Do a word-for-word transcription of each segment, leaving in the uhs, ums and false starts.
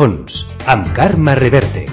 fons, amb Carme Reverte.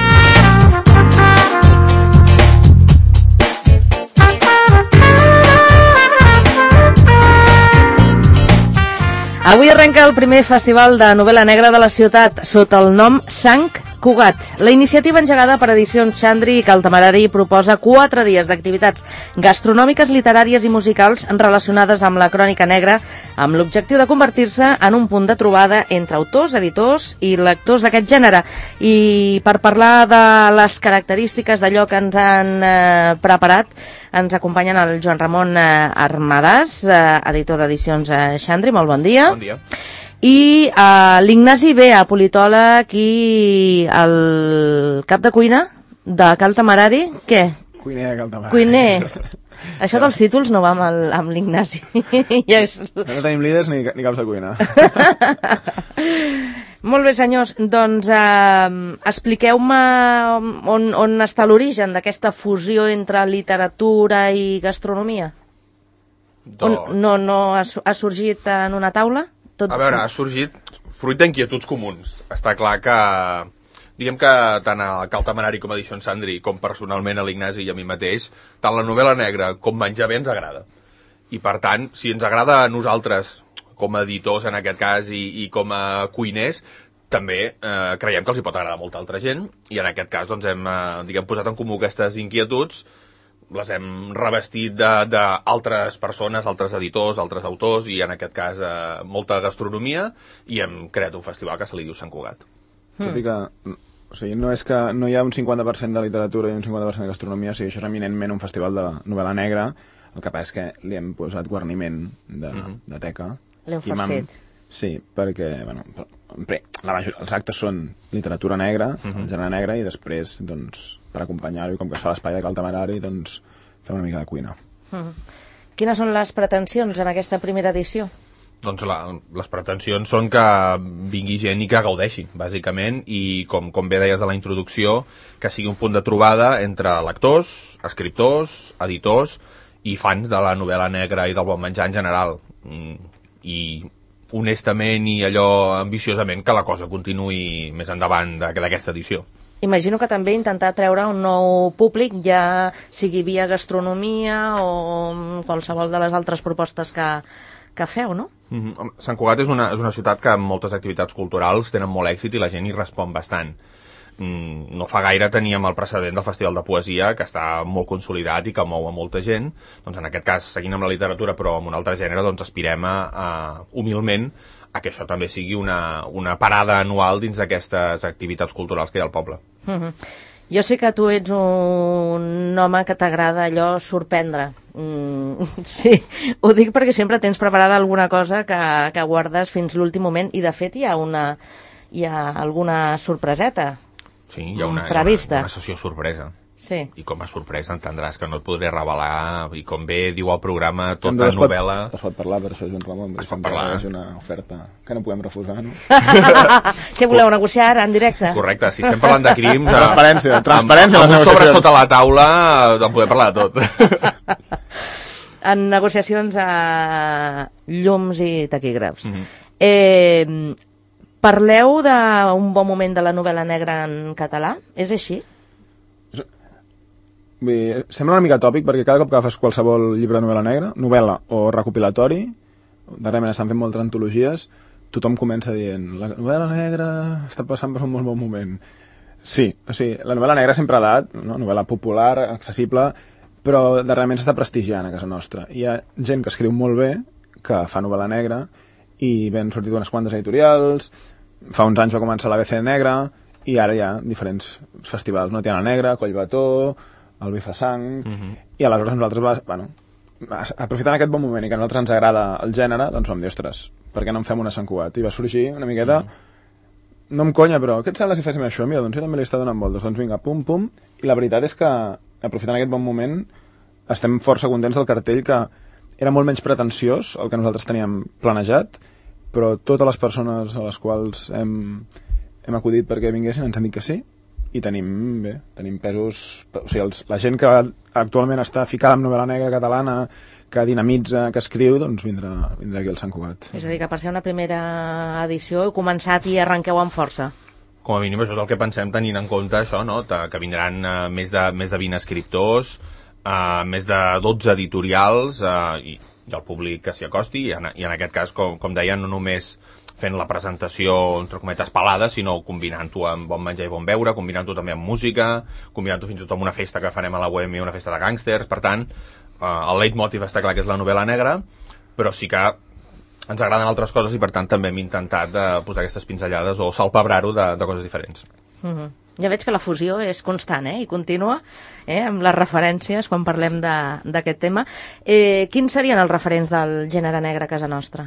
Avui arrenca el primer festival de novel·la negra de la ciutat, sota el nom Sant Cugat. La iniciativa engegada per Edicions Xandri i Caltamarari proposa quatre dies d'activitats gastronòmiques, literàries i musicals relacionades amb la crònica negra, amb l'objectiu de convertir-se en un punt de trobada entre autors, editors i lectors d'aquest gènere. I per parlar de les característiques d'allò que ens han eh, preparat, ens acompanyen el Joan Ramon eh, Armadàs, eh, editor d'Edicions eh, Xandri. Molt bon dia. Bon dia. I uh, l'Ignasi Bea, politòleg i el cap de cuina de Caltamarari. Què? Cuiner de Caltamarari. Cuiner. Això dels títols no va amb, el, amb l'Ignasi. Ja és... No tenim líders ni, ni caps de cuina. Molt bé, senyors. Doncs uh, expliqueu-me on, on està l'origen d'aquesta fusió entre literatura i gastronomia. Do... On, no no ha, ha sorgit en una taula? Tot... A veure, ha sorgit fruit d'inquietuds comuns. Està clar que, diguem que tant a Caltamarari com a Edicions Xandri, com personalment a l'Ignasi i a mi mateix, tant la novel·la negra com menjar bé ens agrada. I per tant, si ens agrada a nosaltres, com a editors en aquest cas, i, i com a cuiners, també eh, creiem que els hi pot agradar a molta altra gent, i en aquest cas doncs, hem eh, diguem, posat en comú aquestes inquietuds, les hem revestit d'altres persones, altres editors, altres autors, i en aquest cas eh, molta gastronomia, i hem creat un festival que se li diu Sant Cugat. Mm. Tot i que, o sigui, no és que no hi ha un cinquanta per cent de literatura i un cinquanta per cent de gastronomia, o sigui, això és eminentment un festival de novel·la negra, el que passa és que li hem posat guarniment de, mm-hmm. de teca. L'heu farcit. Sí, perquè, bueno, la majoria, els actes són literatura negra, mm-hmm. gènere negre, i després, doncs, per acompanyar-ho, com que es fa l'espai de Caltamarari, doncs fer una mica de cuina. Mm. Quines són les pretensions en aquesta primera edició? Doncs la, les pretensions són que vingui gent i que gaudeixi, bàsicament, i com, com bé deies a la introducció, que sigui un punt de trobada entre lectors, escriptors, editors i fans de la novel·la negra i del bon menjar en general. I honestament i allò ambiciosament que la cosa continuï més endavant d'aquesta edició. Imagino que també intentar treure un nou públic, ja sigui via gastronomia o qualsevol de les altres propostes que, que feu, no? Mm-hmm. Sant Cugat és una, és una ciutat que amb moltes activitats culturals tenen molt èxit i la gent hi respon bastant. Mm, no fa gaire teníem el precedent del Festival de Poesia, que està molt consolidat i que mou a molta gent. Doncs en aquest cas, seguint amb la literatura però amb un altre gènere, doncs aspirem a, a humilment a que això també sigui una, una parada anual dins d'aquestes activitats culturals que hi ha al poble. Mm-hmm. Jo sé que tu ets un home que t'agrada allò sorprendre. Mm, sí, ho dic perquè sempre tens preparada alguna cosa que, que guardes fins l'últim moment, i de fet hi ha, una, hi ha alguna sorpreseta. Sí, hi ha una, prevista. Hi ha una, una sessió sorpresa. Sí. I com a sorpresa entendràs que no et podré revelar, i com bé diu el programa, tota es novel·la... Pot, es pot parlar per això, Joan Ramon, es pot parlar. És una oferta que no podem refusar, no? Què voleu, negociar ara, en directe? Correcte, si estem parlant de crims... Transparència, transparència. Amb, amb un sobre sota la taula en podem parlar de tot. En negociacions a llums i taquígrafs. Mm-hmm. Eh, parleu d'un bon moment de la novel·la negra en català? És així? Bé, sembla una mica tòpic, perquè cada cop que agafes qualsevol llibre de novel·la negra, novel·la o recopilatori, darrerament estan fent moltes antologies, tothom comença dient la novel·la negra està passant per un molt bon moment. Sí, o sigui, la novel·la negra sempre ha dat, no? Novel·la popular, accessible, però darrerament s'està prestigiant a casa nostra. Hi ha gent que escriu molt bé, que fa novel·la negra, i ben sortit unes quantes editorials, fa uns anys va començar l'A B C negra, i ara hi ha diferents festivals, no? Tiana Negra, Collbató, el Bifasang, uh-huh. I aleshores nosaltres, bueno, aprofitant aquest bon moment i que a nosaltres ens agrada el gènere, doncs vam dir, ostres, per què no en fem una Sant Cugat? I va sorgir una miqueta, uh-huh. No em conya, però què et sembla si féssim això? Mira, doncs jo també li està donant voltes, doncs vinga, pum, pum, i la veritat és que, aprofitant aquest bon moment, estem força contents del cartell, que era molt menys pretensiós el que nosaltres teníem planejat, però totes les persones a les quals hem, hem acudit perquè vinguessin ens han dit que sí, i tenim, bé, tenim pesos... O sigui, els, la gent que actualment està ficada en novel·la negra catalana, que dinamitza, que escriu, doncs vindrà, vindrà aquí al Sant Cugat. És a dir, que per ser una primera edició heu començat i arrenqueu amb força. Com a mínim això és el que pensem tenint en compte això, no? Que vindran uh, més, de, més de vint escriptors, uh, més de dotze editorials uh, i, i el públic que s'hi acosti i en, i en aquest cas, com, com deia, no només fent la presentació, entre cometes, pelada, sinó combinant-ho amb bon menjar i bon beure, combinant-ho també amb música, combinant-ho fins i tot amb una festa que farem a la Bohèmia, una festa de gàngsters. Per tant, uh, el leitmotiv està clar que és la novel·la negra, però sí que ens agraden altres coses i per tant també hem intentat de posar aquestes pinzellades o salpebrar-ho de, de coses diferents. Mm-hmm. Ja veig que la fusió és constant, eh? I continua, eh? Amb les referències quan parlem d'aquest tema. Eh, quins serien els referents del gènere negre a casa nostra?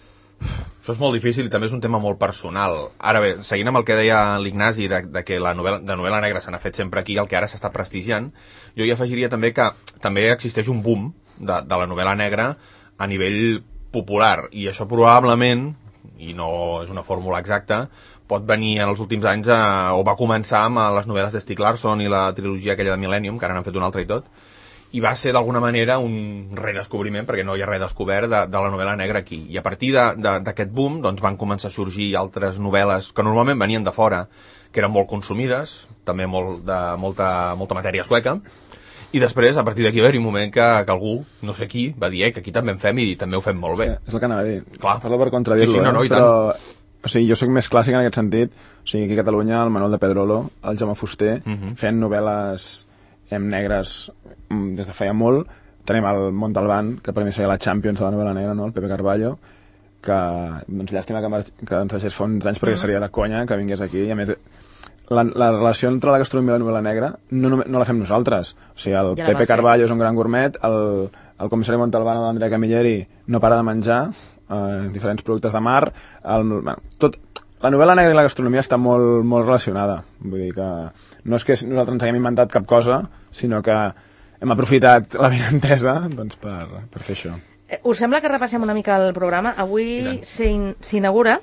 Això és molt difícil i també és un tema molt personal. Ara bé, seguint amb el que deia l'Ignasi de, de que la novel·la, de novel·la negra se n'ha fet sempre aquí, el que ara s'està prestigiant, jo hi afegiria també que també existeix un boom de, de la novel·la negra a nivell popular, i això probablement, i no és una fórmula exacta, pot venir en els últims anys a, o va començar amb les novel·les de Stieg Larsson i la trilogia aquella de Millennium, que ara n'han fet una altra i tot, i va ser d'alguna manera un redescobriment, perquè no hi ha res descobert de, de la novel·la negra aquí. I a partir d'aquest boom doncs, van començar a sorgir altres novel·les que normalment venien de fora, que eren molt consumides, també molt de, molta, molta matèria sueca, i després, a partir d'aquí, va haver un moment que, que algú, no sé qui, va dir eh, que aquí també en fem i també ho fem molt bé. Sí, és el que anava a dir. Clar. Parlo per contradir-lo, sí, sí, no, no, eh? Però, o sigui, jo sóc més clàssic en aquest sentit. O sigui, aquí a Catalunya, el Manuel de Pedrolo, el Jaume Fuster, uh -huh. fent novel·les em, negres des de feia molt. Tenim el Montalbán, que per mi seria la Champions de la novel·la negra, no? El Pepe Carballo, que, doncs, llàstima que, que ens deixés fa uns anys perquè uh -huh. seria de conya que vingués aquí, i a més La, la relació entre la gastronomia i la novel·la negra no, no, no la fem nosaltres. O sigui, el ja Pepe Carballo és un gran gourmet, el, el comissari Montalbán, l'Andrea Camilleri, no para de menjar eh, diferents productes de mar. El, bueno, tot, la novel·la negra i la gastronomia està molt, molt relacionada. Vull dir que no és que nosaltres ens haguem inventat cap cosa, sinó que hem aprofitat la vinentesa doncs, per, per fer això. Us sembla que repassem una mica el programa? Avui s'inaugura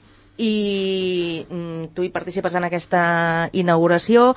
i mm, tu hi participes en aquesta inauguració,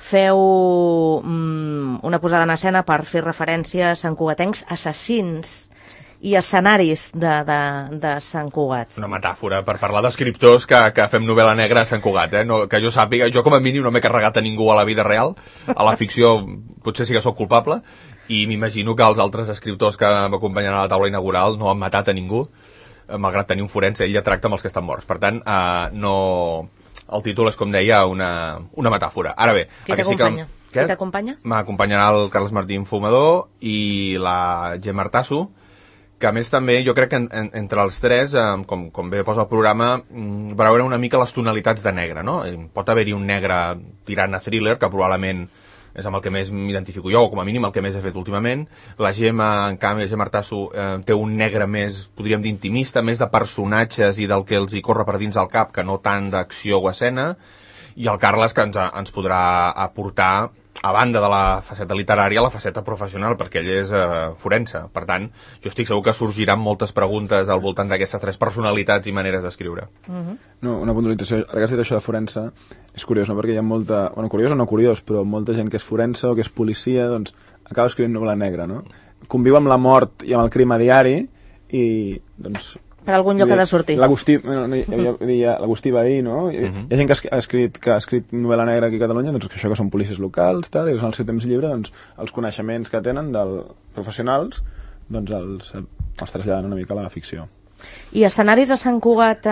feu mm, una posada en escena per fer referència a santcugatencs assassins i escenaris de, de, de Sant Cugat. Una metàfora per parlar d'escriptors que, que fem novel·la negra a Sant Cugat, eh? No, que jo sàpiga, jo com a mínim no m'he carregat a ningú a la vida real, a la ficció potser sí que sóc culpable, i m'imagino que els altres escriptors que m'acompanyen a la taula inaugural no han matat a ningú, malgrat tenir un forense, ell ja tracta amb els que estan morts. Per tant, eh, no... el títol és, com deia, una, una metàfora. Ara bé... Qui t'acompanya? Sí que... Qui t'acompanya? M'acompanyarà el Carles Martín Fumador i la Gemma Artasso, que a més també jo crec que en, en, entre els tres, eh, com, com bé posa el programa, veure una mica les tonalitats de negre, no? Pot haver-hi un negre tirant a thriller, que probablement és amb el que més m'identifico jo, o com a mínim el que més he fet últimament. La Gemma, en canvi, la Gemma Artasso, eh, té un negre més, podríem dir, intimista, més de personatges i del que els hi corre per dins del cap, que no tant d'acció o escena, i el Carles, que ens, ens podrà aportar, a banda de la faceta literària, la faceta professional, perquè ell és eh, forense. Per tant, jo estic segur que sorgiran moltes preguntes al voltant d'aquestes tres personalitats i maneres d'escriure. Uh-huh. No, una puntualització. Ara que has dit això de forense, és curiós, no? Perquè hi ha molta... Bueno, curiós o no curiós, però molta gent que és forense o que és policia, doncs acaba escrivint novel·la negra, no? Conviu amb la mort i amb el crim a diari i, doncs... Per algun lloc ha de sortir. L'Agustí, no, no, l'Agustí Bahí, no? Hi, uh-huh. hi ha gent que ha escrit, que ha escrit novel·la negra aquí a Catalunya, doncs que això que són policies locals, tal, i en el seu temps lliure, doncs, els coneixements que tenen dels professionals, doncs els, els traslladen una mica a la ficció. I escenaris a Sant Cugat,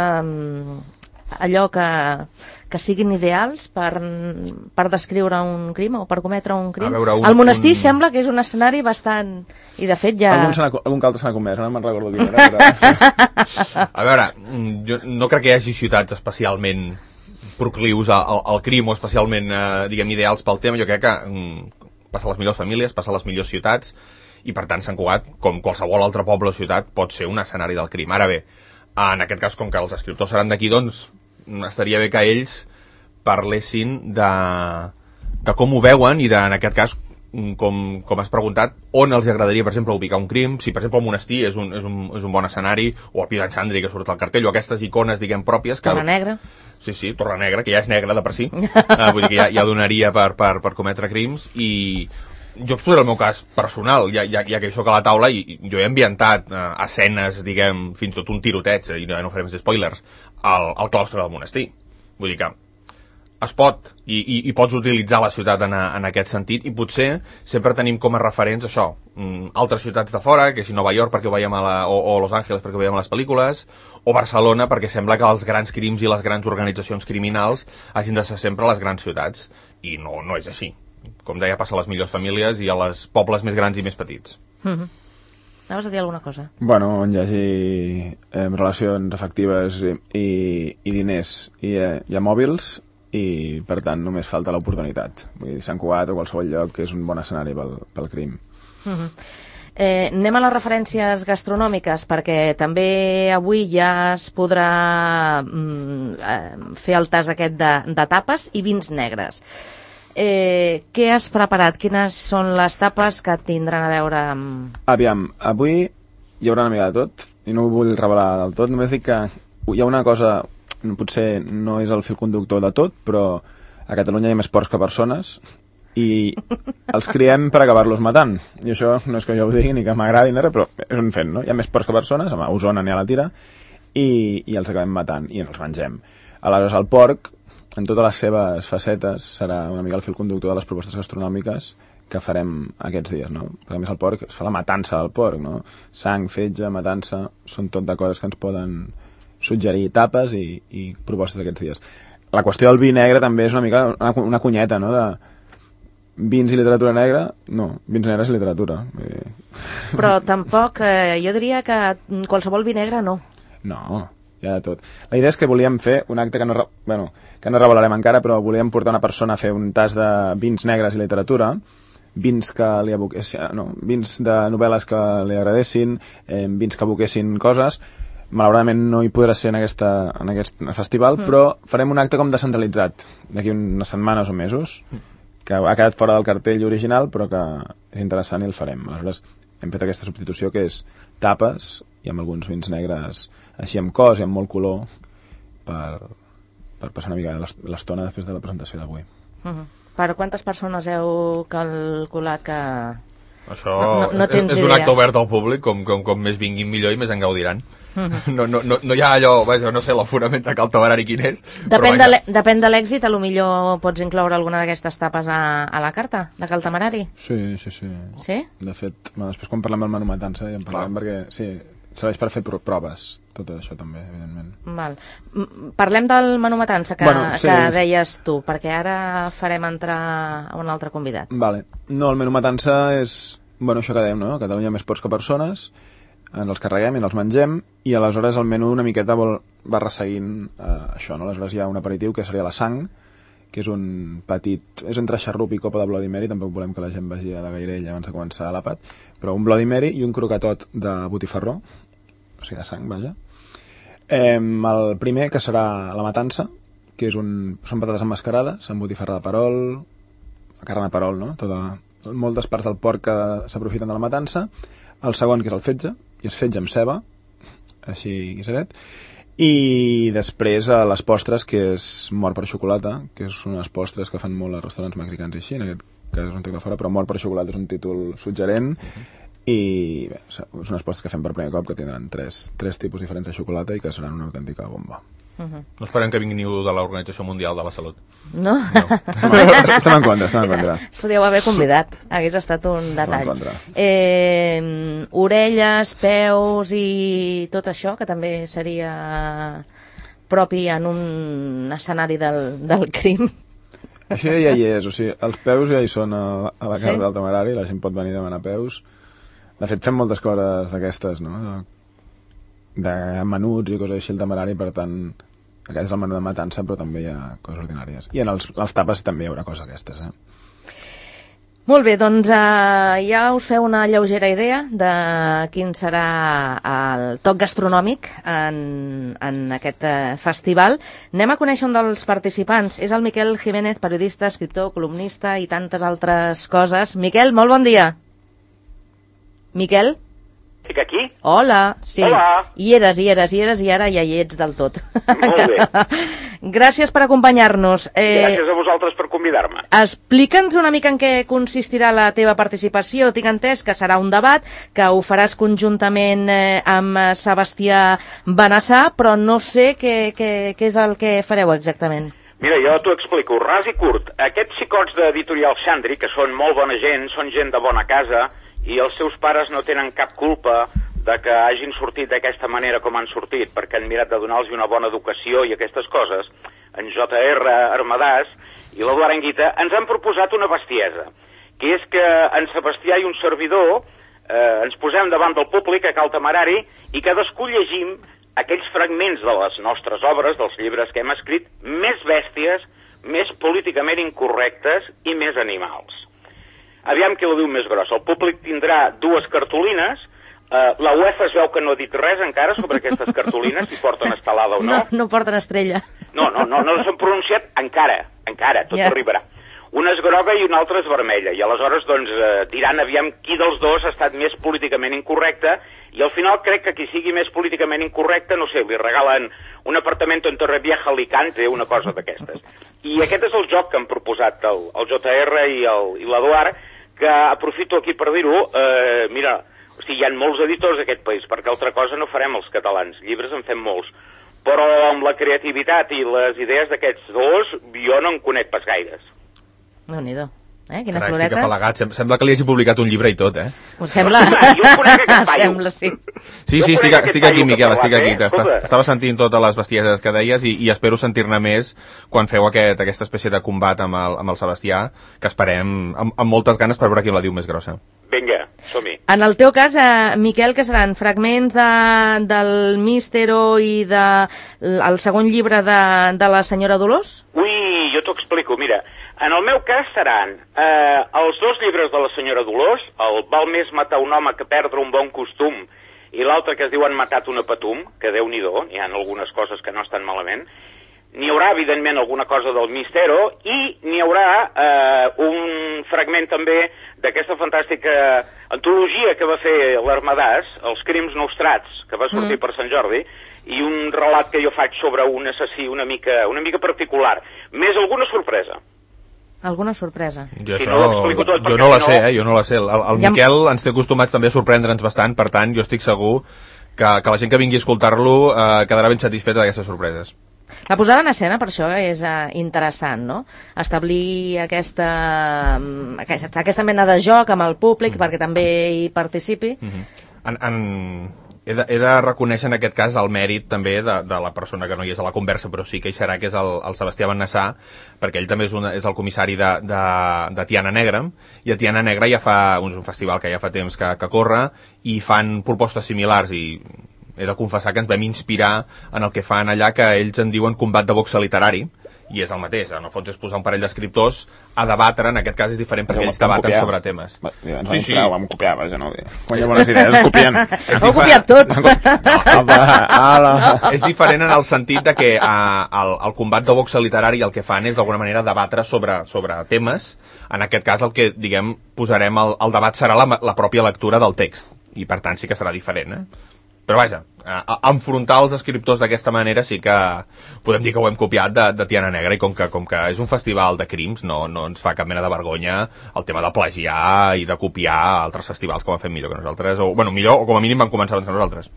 eh, allò que, que siguin ideals per, per descriure un crim o per cometre un crim? Un, el monestir un... sembla que és un escenari bastant... I de fet ja... Algun, algun que altre se n'ha comès, no me'n recordo quin era. Però... A veure, jo no crec que hi hagi ciutats especialment proclius al, al crim o especialment, eh, diguem, ideals pel tema. Jo crec que mm, passa a les millors famílies, passa a les millors ciutats, i per tant Sant Cugat, com qualsevol altre poble o ciutat, pot ser un escenari del crim. Ara bé, en aquest cas, com que els escriptors seran d'aquí, doncs estaria bé que ells parlessin de, de com ho veuen i de, en aquest cas, com, com has preguntat, on els agradaria, per exemple, ubicar un crim, si per exemple el monestir és un, és un, és un bon escenari, o el Pi d'en Xandri que surt al cartell, o aquestes icones, diguem, pròpies. Que... Torre Negra. Sí, sí, Torre Negra, que ja és negra de per si, uh, vull dir que ja, ja donaria per, per, per cometre crims, i jo exposaré el meu cas personal, ja, ja, ja que hi soc a la taula, i jo he ambientat uh, escenes, diguem, fins tot un tiroteig, i no, no farem més spoilers, al, al claustre del monestir. Vull dir que es pot, i, i, i pots utilitzar la ciutat en, a, en aquest sentit, i potser sempre tenim com a referents això, mm, altres ciutats de fora, que si Nova York perquè ho veiem a la, o, o Los Angeles perquè ho veiem a les pel·lícules, o Barcelona perquè sembla que els grans crims i les grans organitzacions criminals hagin de ser sempre a les grans ciutats, i no, no és així. Com deia, passa a les millors famílies i a les pobles més grans i més petits. Mm-hmm. Anaves a dir alguna cosa? Bueno, on hi hagi eh, relacions efectives i, i, i diners i eh, hi ha mòbils i, per tant, només falta l'oportunitat. Vull dir, Sant Cugat o qualsevol lloc que és un bon escenari pel, pel crim. Mm-hmm. eh, anem a les referències gastronòmiques, perquè també avui ja es podrà mm, eh, fer el tas aquest de, de tapes i vins negres. Eh, què has preparat? Quines són les tapes que tindran a veure amb... Aviam, avui hi haurà una mica de tot, i no ho vull revelar del tot, només dic que hi ha una cosa, potser no és el fil conductor de tot, però a Catalunya hi ha més porcs que persones, i els criem per acabar-los matant. I això no és que jo ho digui ni que m'agradi, ni res, però és un fet, no? Hi ha més porcs que persones, a Osona n'hi ha la tira, i, i els acabem matant, i els mengem. Aleshores, el porc, en totes les seves facetes, serà una mica el fil conductor de les propostes gastronòmiques que farem aquests dies, no? Perquè a més el porc, es fa la matança del porc, no? Sang, fetge, matança, són tot de coses que ens poden suggerir tapes i, i propostes aquests dies. La qüestió del vi negre també és una mica una, una cunyeta, no? De vins i literatura negra, no, vins negres i literatura. Però tampoc, eh, jo diria que qualsevol vi negre no. No, hi ha de tot. La idea és que volíem fer un acte que no, bueno, que no revelarem encara, però volíem portar una persona a fer un tas de vins negres i literatura, vins que li aboquessin, no, vins de novel·les que li agradessin, eh, vins que aboquessin coses. Malauradament no hi podrà ser en, aquesta, en aquest festival, mm. però farem un acte com descentralitzat, d'aquí unes setmanes o mesos, que ha quedat fora del cartell original, però que és interessant i el farem. Aleshores, hem fet aquesta substitució que és tapes i amb alguns vins negres així amb cos i amb molt color per, per passar una mica l'estona després de la presentació d'avui. Uh-huh. Per quantes persones heu calculat que... Això no, no, no tens és idea. Un acte obert al públic, com, com, com més vinguin millor i més en gaudiran. Uh-huh. No, no, no, no hi ha allò, vaja, no sé l'aforament de Cal Taberari quin és. Depèn, de depèn de l'èxit, a lo millor pots incloure alguna d'aquestes tapes a, a la carta de Cal Taberari. Sí, sí, sí. Sí? De fet, bueno, després quan parlem del menú matança ja en parlem, perquè sí, serveix per fer proves, tot això també, evidentment. Val. Parlem del menú matança que, bueno, sí. que deies tu, perquè ara farem entrar a un altre convidat. Vale. No, el menú matança és, bueno, això que dèiem, no? A Catalunya més porcs que persones, ens els carreguem i els mengem, i aleshores el menú una miqueta vol, va resseguint eh, això, no? Aleshores hi ha un aperitiu que seria la sang, que és un petit... és entre xarrup i copa de Bloody Mary, tampoc volem que la gent vagi a la gairella abans de començar l'àpat, però un Bloody Mary i un croquetot de botifarró, o sigui, de sang, vaja. Eh, el primer, que serà la matança, que és un, són patates emmascarades, amb botifarra de perol, carn de perol, no? Tota, moltes parts del porc que s'aprofiten de la matança. El segon, que és el fetge, i és fetge amb ceba, així guisadet. I després a les postres, que és mort per xocolata, que són unes postres que fan molt als restaurants mexicans i així, en aquest cas és un tic de fora, però mort per xocolata és un títol suggerent. I bé, són unes postres que fem per primer cop, que tindran tres, tres tipus diferents de xocolata i que seran una autèntica bomba. Uh-huh. No esperem que vingui ningú de l'Organització Mundial de la Salut. No? No. Estem en contra, estem en contra. Es podíeu haver convidat, hagués estat un detall. Eh, orelles, peus i tot això, que també seria propi en un escenari del, del crim. Això ja hi és, o sigui, els peus ja hi són a, a la carta sí? del temerari, la gent pot venir a demanar peus. De fet, fem moltes coses d'aquestes, no? De menuts i coses així al temerari, per tant, aquest és el menú de matança, però també hi ha coses ordinàries. I en els, els tapes també hi haurà coses aquestes, eh? Molt bé, doncs eh, ja us feu una lleugera idea de quin serà el toc gastronòmic en, en aquest eh, festival. Anem a conèixer un dels participants. És el Miquel Jiménez, periodista, escriptor, columnista i tantes altres coses. Miquel, molt bon dia. Miquel? Estic aquí? Hola, sí. Hola. Hi eres, hi eres, hi eres, i ara ja hi ets del tot. Molt bé. Gràcies per acompanyar-nos. Eh, Gràcies a vosaltres per convidar-me. Explica'ns una mica en què consistirà la teva participació. Tinc entès que serà un debat, que ho faràs conjuntament eh, amb Sebastià Benassà, però no sé què, què, què és el que fareu exactament. Mira, jo t'ho explico, ras i curt. Aquests xicots d'Editorial Xandri, que són molt bona gent, són gent de bona casa, i els seus pares no tenen cap culpa de que hagin sortit d'aquesta manera com han sortit, perquè han mirat de donar-los una bona educació i aquestes coses. En J R Armadàs i l'Eduard Anguita ens han proposat una bestiesa, que és que en Sebastià i un servidor eh, ens posem davant del públic a Cal Temerari i cadascú llegim aquells fragments de les nostres obres, dels llibres que hem escrit, més bèsties, més políticament incorrectes i més animals. Aviam qui la diu més grossa. El públic tindrà dues cartolines. Uh, la UEFA es veu que no ha dit res encara sobre aquestes cartolines, si porten estelada o no. No, no porten estrella. No, no, no, no s'han pronunciat encara, encara, tot Ja. arribarà. Una és groga i una altra és vermella, i aleshores doncs eh, diran aviam qui dels dos ha estat més políticament incorrecte, i al final crec que qui sigui més políticament incorrecte, no sé, li regalen un apartament en Torrevieja, Alicante, una cosa d'aquestes. I aquest és el joc que han proposat el, el J R i el- i l'Eduard, que aprofito aquí per dir-ho, eh, mira, o sigui, hi ha molts editors d'aquest país, perquè altra cosa no farem els catalans, llibres en fem molts, però amb la creativitat i les idees d'aquests dos, jo no en conec pas gaires. Déu-n'hi-do. Eh? Quina Carai, estic floreta. afalagat. Sem- Sembla que li hagi publicat un llibre i tot, eh? Ho sembla? Jo en conec aquest paio. Sembla, sí. Sí, Jo sí, conec estic, aquest estic paio aquí, que Miquel, parlat, estic aquí. eh? T'estàs- Escolta. Estava sentint totes les bestieses que deies i, i espero sentir-ne més quan feu aquest, aquesta espècie de combat amb el, amb el Sebastià, que esperem amb, amb moltes ganes per veure qui la diu més grossa. Vinga, som-hi. En el teu cas, eh, Miquel, que seran fragments de, del Místero i de, el segon llibre de, de la senyora Dolors? Ui, jo t'ho explico, mira. En el meu cas seran eh, els dos llibres de la senyora Dolors, el Val més matar un home que perdre un bon costum, i l'altre que es diu Han matat una patum, que Déu-n'hi-do, hi ha algunes coses que no estan malament. N'hi haurà, evidentment, alguna cosa del Mistero, i n'hi haurà eh, un fragment també d'aquesta fantàstica antologia que va fer l'Armadàs, Els crims nostrats, que va sortir mm. per Sant Jordi, i un relat que jo faig sobre un assassí una mica, una mica particular, més alguna sorpresa. Alguna sorpresa. Jo, Si això, no ho explico tot, jo perquè no la si sé, no- eh? Jo no la sé. El, el Ja- Miquel ens té acostumats també a sorprendre'ns bastant, per tant, jo estic segur que, que la gent que vingui a escoltar-lo eh, quedarà ben satisfeta d'aquestes sorpreses. La posada en escena, per això, és uh, interessant, no? Establir aquesta, mm, aquesta, aquesta mena de joc amb el públic mm. perquè també hi participi. Mm -hmm. en, en... He, de, he de reconèixer en aquest cas el mèrit també de, de la persona que no hi és a la conversa, però sí que hi serà, que és el, el Sebastià Bennassà, perquè ell també és, una, és el comissari de, de, de Tiana Negra, i a Tiana Negra ja fa un, un festival que ja fa temps que, que corre, i fan propostes similars, i he de confessar que ens vam inspirar en el que fan allà, que ells en diuen combat de boxa literari, i és el mateix, en el fons és posar un parell d'escriptors a debatre, en aquest cas és diferent perquè Però ells vam debaten copiar. sobre temes. Va, ja, ens Sí, vam sí. inspirar, vam copiar, vaja, no? Quan hi ha bones idees, es copien. És Heu difer- copiat tot. Ala. És diferent en el sentit de que a, el, el combat de boxa literari el que fan és d'alguna manera debatre sobre, sobre temes. En aquest cas el que, diguem, posarem el, el debat serà la, la pròpia lectura del text, i per tant sí que serà diferent, eh? Però vaja, a, a enfrontar els escriptors d'aquesta manera sí que podem dir que ho hem copiat de, de Tiana Negra, i com que, com que és un festival de crims no, no ens fa cap mena de vergonya el tema de plagiar i de copiar altres festivals que ho han fet millor que nosaltres, o bueno, millor, o com a mínim van començar abans que nosaltres.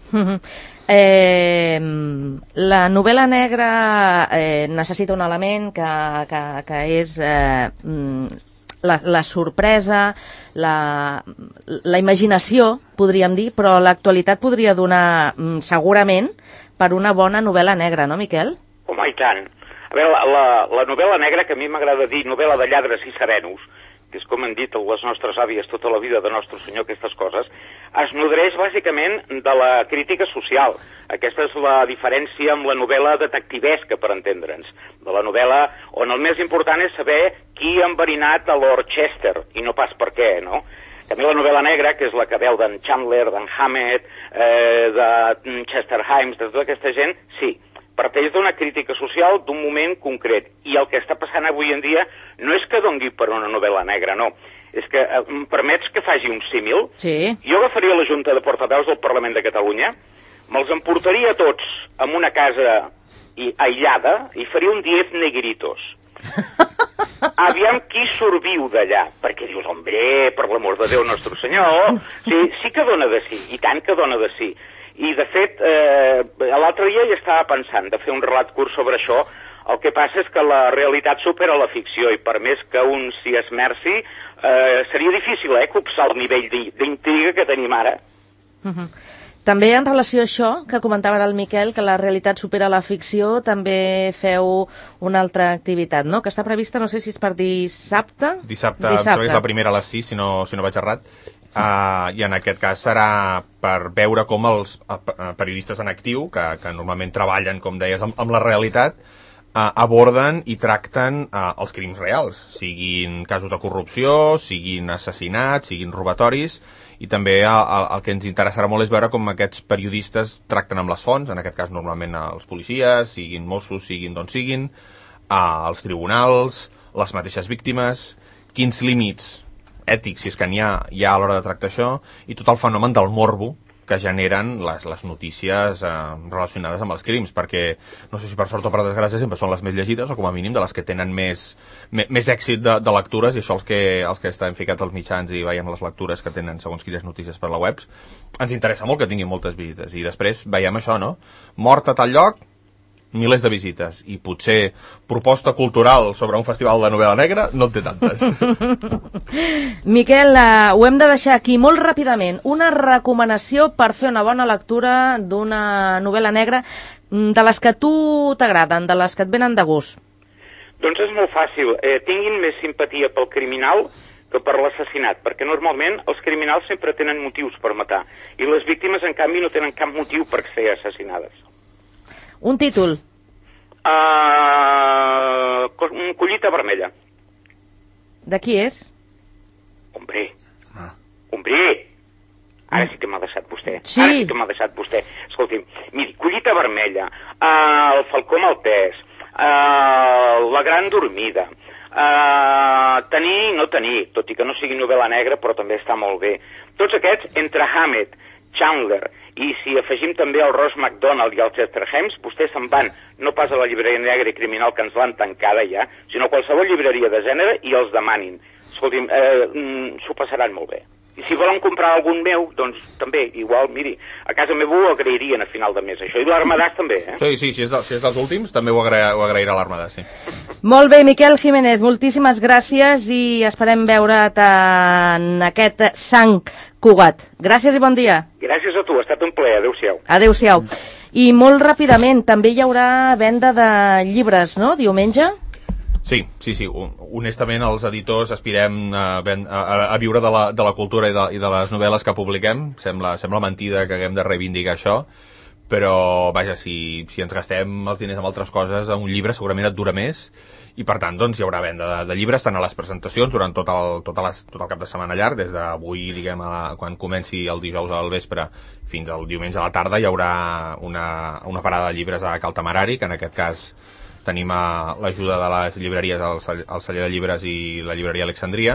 Eh, la novel·la negra eh, necessita un element que, que, que és eh, la, la sorpresa, la, la imaginació, podríem dir, però l'actualitat podria donar segurament per una bona novel·la negra, no, Miquel? Home, i tant. A veure, la, la, la novel·la negra, que a mi m'agrada dir novel·la de lladres i serenos, que és com han dit les nostres àvies tota la vida de Nostre Senyor, aquestes coses, es nodreix bàsicament de la crítica social. Aquesta és la diferència amb la novel·la detectivesca, per entendre'ns. De la novel·la on el més important és saber qui ha enverinat a Lord Chester, i no pas per què, no? També la novel·la negra, que és la que veu d'en Chandler, d'en Hammett, eh, de Chester Himes, de tota aquesta gent, sí, parteix d'una crítica social d'un moment concret. I el que està passant avui en dia no és que dongui per una novel·la negra, no. És que, eh, em permets que faci un símil? Sí. Jo agafaria la Junta de Portaveus del Parlament de Catalunya, me'ls emportaria tots en una casa i, aïllada i faria un diez negritos. Aviam qui surviu d'allà, perquè dius, hombre, per l'amor de Déu Nostre Senyor, sí, sí que dona de sí, i tant que dona de sí. I, de fet, eh, l'altre dia ja estava pensant de fer un relat curt sobre això. El que passa és que la realitat supera la ficció i per més que un s'hi esmerci, eh, seria difícil eh, copsar el nivell d'intriga que tenim ara. Uh-huh. També en relació a això, que comentava ara el Miquel, que la realitat supera la ficció, també feu una altra activitat, no?, que està prevista, no sé si és per dissabte? Dissabte, dissabte. És la primera a les sis, si no, si no vaig errat. Uh, I en aquest cas serà per veure com els uh, periodistes en actiu, que, que normalment treballen, com deies, amb, amb la realitat, uh, aborden i tracten uh, els crims reals, siguin casos de corrupció, siguin assassinats, siguin robatoris, i també el, el, el que ens interessarà molt és veure com aquests periodistes tracten amb les fonts, en aquest cas normalment els policies, siguin Mossos, siguin d'on siguin, uh, els tribunals, les mateixes víctimes, quins límits ètics, si és que n'hi ha, hi ha a l'hora de tractar això, i tot el fenomen del morbo que generen les, les notícies eh, relacionades amb els crims, perquè no sé si per sort o per desgràcia sempre són les més llegides, o com a mínim de les que tenen més, més, més èxit de, de lectures, i això els que, els que estan ficats als mitjans i veiem les lectures que tenen segons quines notícies per la web, ens interessa molt que tinguin moltes visites, i després veiem això, no? Mort a tal lloc, milers de visites, i potser proposta cultural sobre un festival de novel·la negra no en té tantes. Miquel, uh, ho hem de deixar aquí molt ràpidament. Una recomanació per fer una bona lectura d'una novel·la negra de les que a tu t'agraden, de les que et venen de gust. Doncs és molt fàcil. Eh, tinguin més simpatia pel criminal que per l'assassinat, perquè normalment els criminals sempre tenen motius per matar, i les víctimes, en canvi, no tenen cap motiu per ser assassinades. Un títol. Uh, Collita vermella. De qui és? Hombre. Ah. Hombre. Ara sí que m'ha deixat vostè. Sí. Ara sí que m'ha deixat vostè. Escolti'm, miri, Collita vermella, uh, el falcó maltès, uh, la gran dormida, uh, tenir i no tenir, tot i que no sigui novel·la negra, però també està molt bé. Tots aquests, entre Hammett, Chandler, i si afegim també el Ross MacDonald i el Chester Hems, vostès se'n van no pas a la llibreria negra i criminal, que ens l'han tancada ja, sinó a qualsevol llibreria de gènere i els demanin. Escolti'm, eh, s'ho passaran molt bé. I si volen comprar algun meu, doncs també, igual, miri, a casa meva ho agrairien a final de mes, això. I l'Armadàs també, eh? Sí, sí, si és, de, si és dels últims, també ho, agra, ho agrairà l'Armadàs, sí. Molt bé, Miquel Jiménez, moltíssimes gràcies i esperem veure't en aquest Sant Cugat. Gràcies i bon dia. Gràcies a tu, ha estat un plaer, adéu-siau. Adéu-siau. I molt ràpidament, també hi haurà venda de llibres, no?, diumenge? Sí, sí, sí. Honestament, els editors aspirem a, a, a viure de la, de la cultura i de, i de les novel·les que publiquem. Sembla, sembla mentida que haguem de reivindicar això, però, vaja, si, si ens gastem els diners amb altres coses, un llibre segurament et dura més, i per tant, doncs, hi haurà venda de, de llibres tant a les presentacions durant tot el, tot, les, tot el cap de setmana llarg, des d'avui, diguem, a la, quan comenci el dijous al vespre fins al diumenge a la tarda, hi haurà una, una parada de llibres a Cal Temerari, que en aquest cas tenim l'ajuda de les llibreries, el, el celler de llibres i la llibreria Alexandria,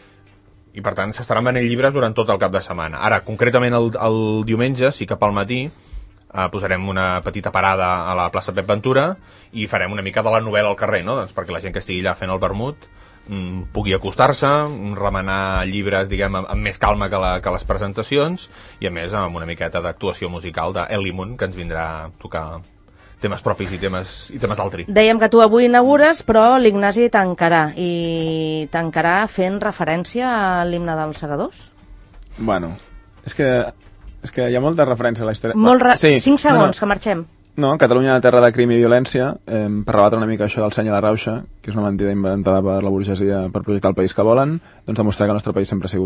i per tant s'estaran venent llibres durant tot el cap de setmana. Ara, concretament el, el diumenge, sí que pel matí eh, posarem una petita parada a la plaça Pep Ventura i farem una mica de la novel·la al carrer, no? Doncs perquè la gent que estigui allà fent el vermut mm, pugui acostar-se, remenar llibres, diguem, amb, amb més calma que, la, que les presentacions, i a més amb una miqueta d'actuació musical d'Eli Moon, que ens vindrà a tocar temes propis i temes, i temes d'altri. Dèiem que tu avui inaugures, però l'Ignasi tancarà, i tancarà fent referència a l'himne dels segadors? Bueno, és que, és que hi ha molta referència a la història. Molt ra... sí, Cinc segons, no, no. que marxem. No, Catalunya, la terra de crim i violència, eh, per rebatre una mica això del seny a la rauxa, que és una mentida inventada per la burgesia per projectar el país que volen, doncs demostrar que el nostre país sempre ha sigut